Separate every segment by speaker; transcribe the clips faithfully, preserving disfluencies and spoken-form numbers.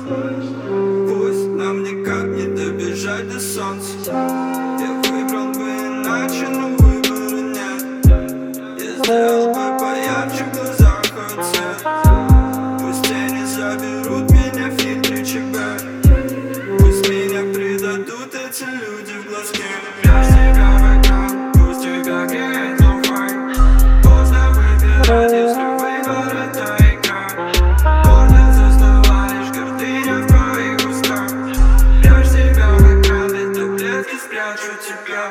Speaker 1: Пусть нам никак не добежать до солнца. Я выбрал бы иначе, но выбора нет. Я сделал бы поярче в глазах хоть цвет. Пусть тени заберут меня в фильтре ЧБ. Пусть меня предадут эти люди в глазке. Прячь себя в экран, пусть тебя греет луфай. Поздно выбирать, если выбор это игра. Гордость застыла, лишь гордыня в твоих устах. Прячь себя в экран, ведь таблетки спрячу тебя.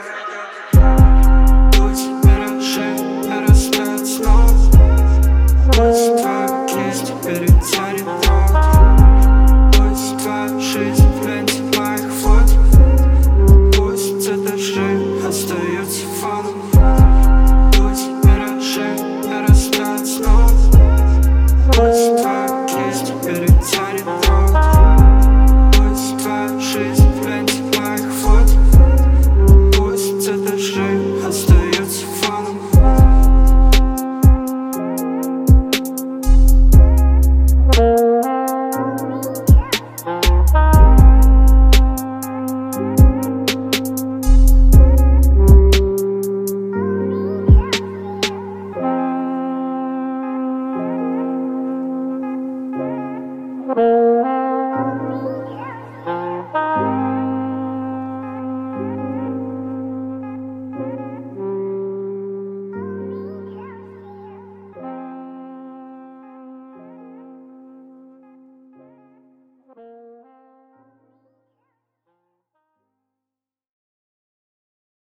Speaker 1: Пусть миражи растают снова. Пусть твоя кисть перетянет дрог. Пусть твоя жизнь в ленте моих фото. Пусть этажи остаются фоном. Пусть миражи растают снова. Пусть твоя кисть перетянет дрог. Пусть твоя жизнь в ленте моих фото. Пусть этажи остаются фоном.
Speaker 2: Thank you.